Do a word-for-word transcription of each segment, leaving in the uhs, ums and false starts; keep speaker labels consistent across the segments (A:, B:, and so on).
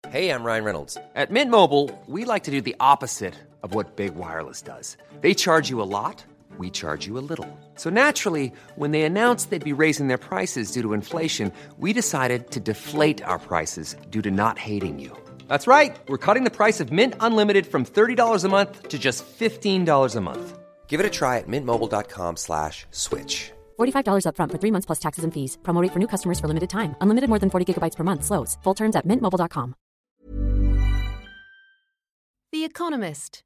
A: Hey, I'm Ryan Reynolds. At Mint Mobile, we like to do the opposite of what Big Wireless does. They charge you a lot, we charge you a little. So naturally, when they announced they'd be raising their prices due to inflation, we decided to deflate our prices due to not hating you. That's right. We're cutting the price of Mint Unlimited from thirty dollars a month to just fifteen dollars a month. Give it a try at mintmobile.com slash switch.
B: forty-five dollars up front for three months plus taxes and fees. Promo rate for new customers for limited time. Unlimited more than forty gigabytes per month. Slows full terms at mint mobile dot com.
C: The Economist.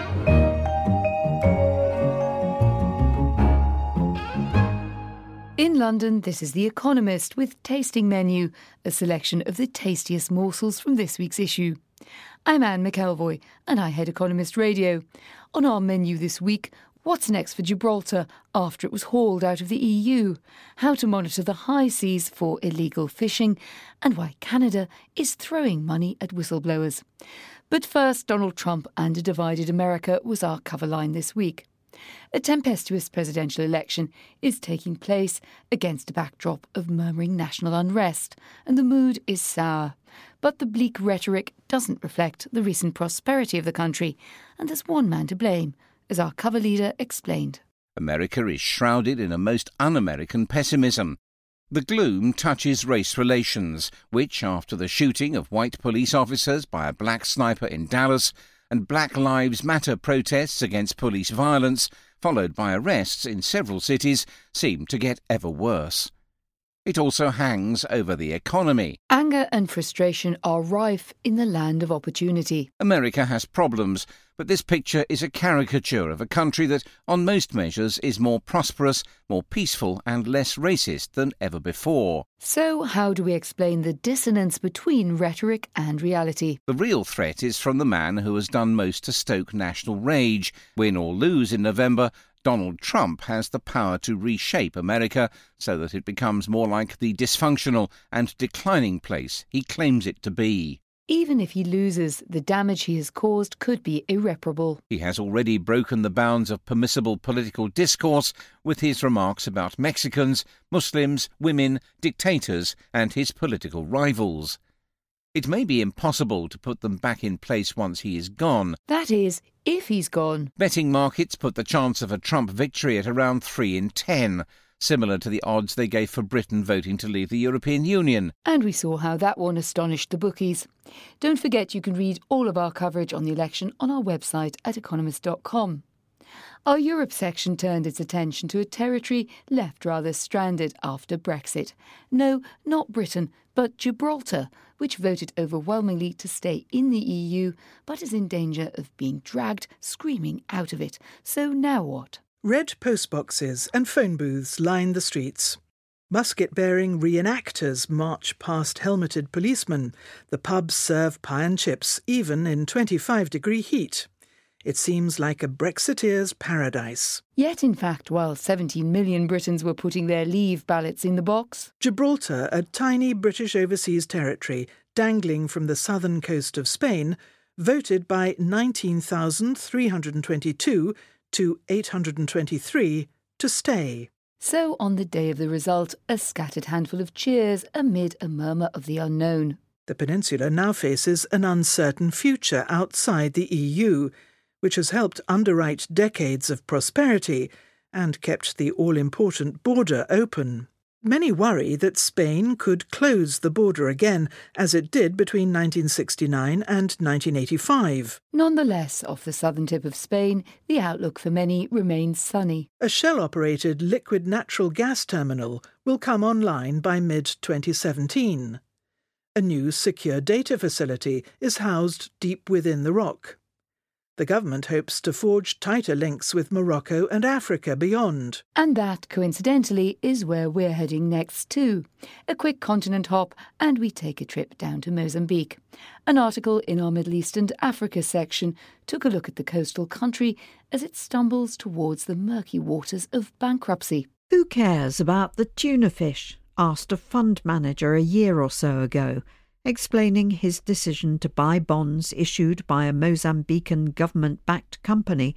C: In London, this is The Economist with Tasting Menu, a selection of the tastiest morsels from this week's issue. I'm Anne McElvoy and I head Economist Radio. On our menu this week, what's next for Gibraltar after it was hauled out of the E U? How to monitor the high seas for illegal fishing, and why Canada is throwing money at whistleblowers. But first, Donald Trump and a divided America was our cover line this week. A tempestuous presidential election is taking place against a backdrop of murmuring national unrest, and the mood is sour. But the bleak rhetoric doesn't reflect the recent prosperity of the country, and there's one man to blame, as our cover leader explained.
D: America is shrouded in a most un-American pessimism. The gloom touches race relations, which, after the shooting of white police officers by a black sniper in Dallas and Black Lives Matter protests against police violence, followed by arrests in several cities, seem to get ever worse. It also hangs over the economy.
C: Anger and frustration are rife in the land of opportunity.
D: America has problems, but this picture is a caricature of a country that, on most measures, is more prosperous, more peaceful and less racist than ever before.
C: So how do we explain the dissonance between rhetoric and reality?
D: The real threat is from the man who has done most to stoke national rage. Win or lose in November, Donald Trump has the power to reshape America so that it becomes more like the dysfunctional and declining place he claims it to be.
C: Even if he loses, the damage he has caused could be irreparable.
D: He has already broken the bounds of permissible political discourse with his remarks about Mexicans, Muslims, women, dictators, and his political rivals. It may be impossible to put them back in place once he is gone.
C: That is, if he's gone.
D: Betting markets put the chance of a Trump victory at around three in ten, similar to the odds they gave for Britain voting to leave the European Union.
C: And we saw how that one astonished the bookies. Don't forget you can read all of our coverage on the election on our website at economist dot com. Our Europe section turned its attention to a territory left rather stranded after Brexit. No, not Britain, but Gibraltar, which voted overwhelmingly to stay in the E U, but is in danger of being dragged screaming out of it. So now what?
E: Red postboxes and phone booths line the streets. Musket-bearing reenactors march past helmeted policemen. The pubs serve pie and chips, even in twenty-five degree heat. It seems like a Brexiteer's paradise.
C: Yet, in fact, while seventeen million Britons were putting their leave ballots in the box,
E: Gibraltar, a tiny British overseas territory dangling from the southern coast of Spain, voted by nineteen thousand three hundred twenty-two to eight hundred twenty-three to stay.
C: So, on the day of the result, a scattered handful of cheers amid a murmur of the unknown.
E: The peninsula now faces an uncertain future outside the E U, which has helped underwrite decades of prosperity and kept the all-important border open. Many worry that Spain could close the border again, as it did between nineteen sixty-nine and nineteen eighty-five.
C: Nonetheless, off the southern tip of Spain, the outlook for many remains sunny.
E: A Shell-operated liquid natural gas terminal will come online by mid twenty seventeen. A new secure data facility is housed deep within the rock. The government hopes to forge tighter links with Morocco and Africa beyond.
C: And that, coincidentally, is where we're heading next too. A quick continent hop and we take a trip down to Mozambique. An article in our Middle East and Africa section took a look at the coastal country as it stumbles towards the murky waters of bankruptcy.
F: Who cares about the tuna fish? Asked a fund manager a year or so ago, explaining his decision to buy bonds issued by a Mozambican government-backed company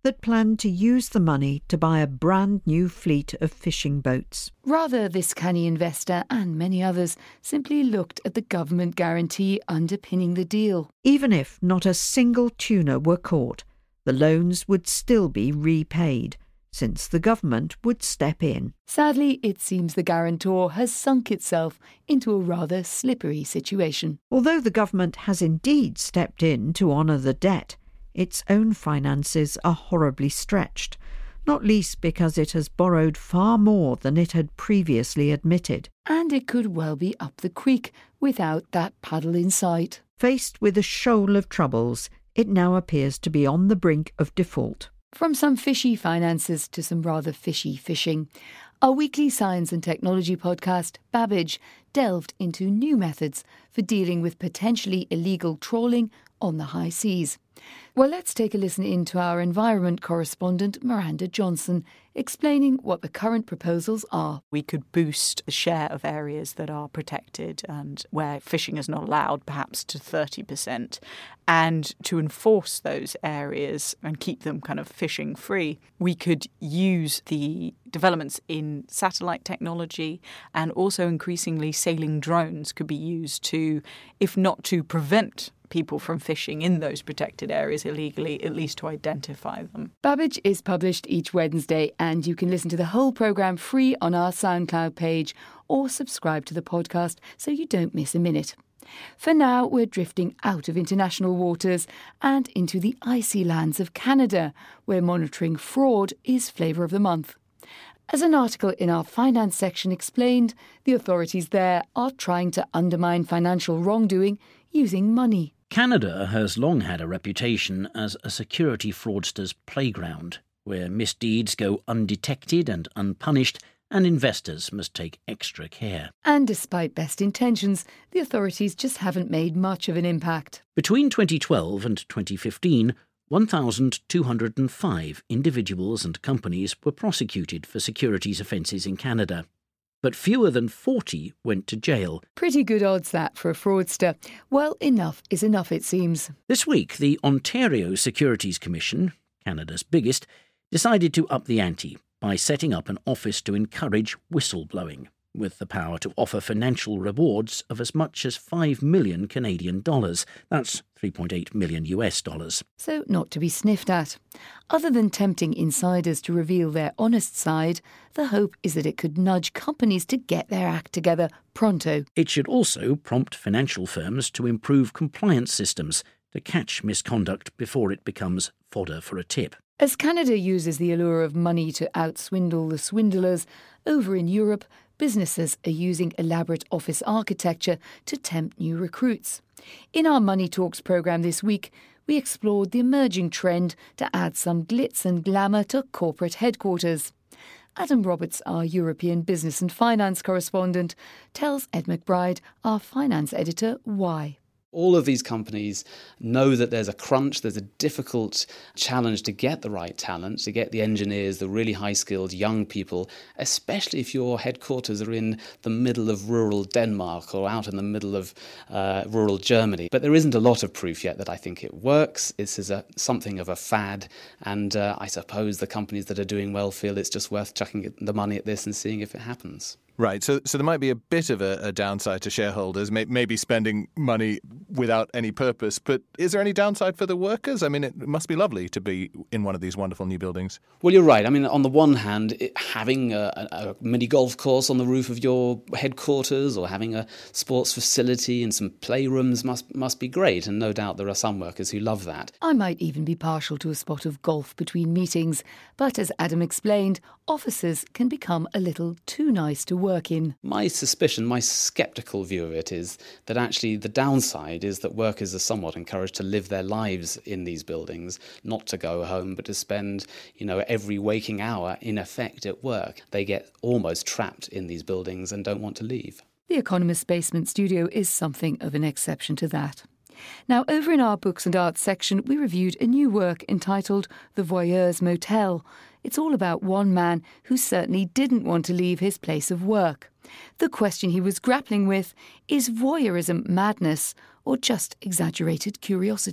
F: that planned to use the money to buy a brand new fleet of fishing boats.
C: Rather, this canny investor and many others simply looked at the government guarantee underpinning the deal.
F: Even if not a single tuna were caught, the loans would still be repaid, since the government would step in.
C: Sadly, it seems the guarantor has sunk itself into a rather slippery situation.
F: Although the government has indeed stepped in to honour the debt, its own finances are horribly stretched, not least because it has borrowed far more than it had previously admitted.
C: And it could well be up the creek without that paddle in sight.
F: Faced with a shoal of troubles, it now appears to be on the brink of default.
C: From some fishy finances to some rather fishy fishing, our weekly science and technology podcast, Babbage, delved into new methods for dealing with potentially illegal trawling on the high seas. Well, let's take a listen in to our environment correspondent, Miranda Johnson, explaining what the current proposals are.
G: We could boost the share of areas that are protected and where fishing is not allowed, perhaps to thirty percent. And to enforce those areas and keep them kind of fishing free, we could use the developments in satellite technology, and also increasingly sailing drones could be used to, if not to prevent people from fishing in those protected areas illegally, at least to identify them.
C: Babbage is published each Wednesday, and you can listen to the whole programme free on our SoundCloud page or subscribe to the podcast so you don't miss a minute. For now, we're drifting out of international waters and into the icy lands of Canada, where monitoring fraud is flavour of the month. As an article in our finance section explained, the authorities there are trying to undermine financial wrongdoing using money.
H: Canada has long had a reputation as a security fraudster's playground, where misdeeds go undetected and unpunished, and investors must take extra care.
C: And despite best intentions, the authorities just haven't made much of an impact.
H: Between twenty twelve and twenty fifteen, one thousand two hundred five individuals and companies were prosecuted for securities offences in Canada. But fewer than forty went to jail.
C: Pretty good odds, that, for a fraudster. Well, enough is enough, it seems.
H: This week, the Ontario Securities Commission, Canada's biggest, decided to up the ante by setting up an office to encourage whistleblowing, with the power to offer financial rewards of as much as five million Canadian dollars. That's three point eight million U S dollars.
C: So not to be sniffed at. Other than tempting insiders to reveal their honest side, the hope is that it could nudge companies to get their act together pronto.
H: It should also prompt financial firms to improve compliance systems to catch misconduct before it becomes fodder for a tip.
C: As Canada uses the allure of money to outswindle the swindlers, over in Europe, businesses are using elaborate office architecture to tempt new recruits. In our Money Talks programme this week, we explored the emerging trend to add some glitz and glamour to corporate headquarters. Adam Roberts, our European business and finance correspondent, tells Ed McBride, our finance editor, why.
I: All of these companies know that there's a crunch, there's a difficult challenge to get the right talent, to get the engineers, the really high-skilled young people, especially if your headquarters are in the middle of rural Denmark or out in the middle of uh, rural Germany. But there isn't a lot of proof yet that I think it works. This is a, something of a fad, and uh, I suppose the companies that are doing well feel it's just worth chucking the money at this and seeing if it happens.
J: Right, so so there might be a bit of a, a downside to shareholders, may, maybe spending money without any purpose, but is there any downside for the workers? I mean, it must be lovely to be in one of these wonderful new buildings.
I: Well, you're right. I mean, on the one hand, it, having a, a, a mini golf course on the roof of your headquarters or having a sports facility and some playrooms must must be great, and no doubt there are some workers who love that.
C: I might even be partial to a spot of golf between meetings, but as Adam explained, offices can become a little too nice to work work in.
I: My suspicion, my sceptical view of it is that actually the downside is that workers are somewhat encouraged to live their lives in these buildings, not to go home, but to spend, you know, every waking hour in effect at work. They get almost trapped in these buildings and don't want to leave.
C: The Economist's basement studio is something of an exception to that. Now, over in our Books and Arts section, we reviewed a new work entitled The Voyeur's Motel. It's all about one man who certainly didn't want to leave his place of work. The question he was grappling with, is voyeurism madness or just exaggerated curiosity?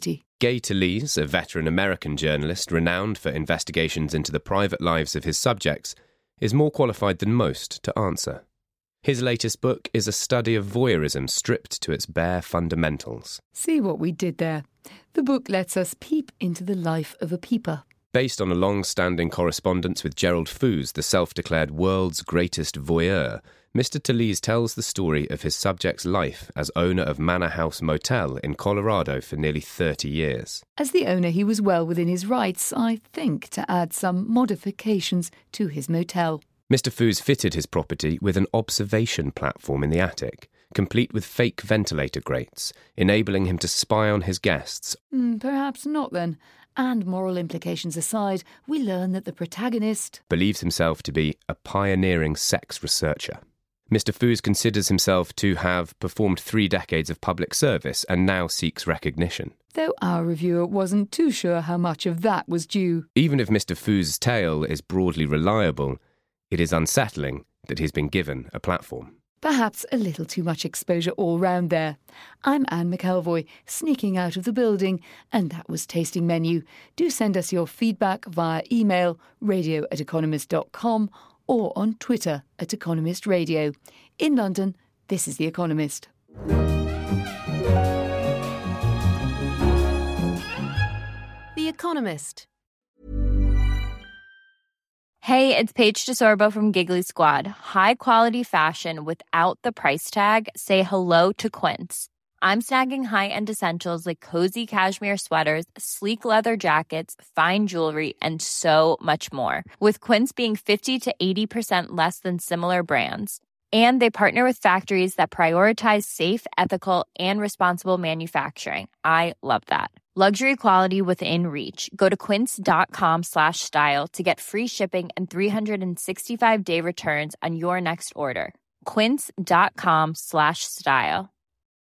K: Gay Talese, a veteran American journalist renowned for investigations into the private lives of his subjects, is more qualified than most to answer. His latest book is a study of voyeurism stripped to its bare fundamentals.
C: See what we did there? The book lets us peep into the life of a peeper.
K: Based on a long-standing correspondence with Gerald Foos, the self-declared world's greatest voyeur, Mister Talese tells the story of his subject's life as owner of Manor House Motel in Colorado for nearly thirty years.
C: As the owner, he was well within his rights, I think, to add some modifications to his motel.
K: Mister Foos fitted his property with an observation platform in the attic, complete with fake ventilator grates, enabling him to spy on his guests.
C: Mm, perhaps not, then. And moral implications aside, we learn that the protagonist
K: believes himself to be a pioneering sex researcher. Mister Foos considers himself to have performed three decades of public service and now seeks recognition.
C: Though our reviewer wasn't too sure how much of that was due.
K: Even if Mister Foos' tale is broadly reliable, it is unsettling that he's been given a platform.
C: Perhaps a little too much exposure all round there. I'm Anne McElvoy, sneaking out of the building, and that was Tasting Menu. Do send us your feedback via email, radio at economist dot com, or on Twitter at Economist Radio. In London, this is The Economist.
L: The Economist.
M: Hey, it's Paige DeSorbo from Giggly Squad. High quality fashion without the price tag. Say hello to Quince. I'm snagging high-end essentials like cozy cashmere sweaters, sleek leather jackets, fine jewelry, and so much more. With Quince being fifty to eighty percent less than similar brands. And they partner with factories that prioritize safe, ethical, and responsible manufacturing. I love that. Luxury quality within reach. Go to quince.com slash style to get free shipping and three sixty-five day returns on your next order. Quince.com slash style.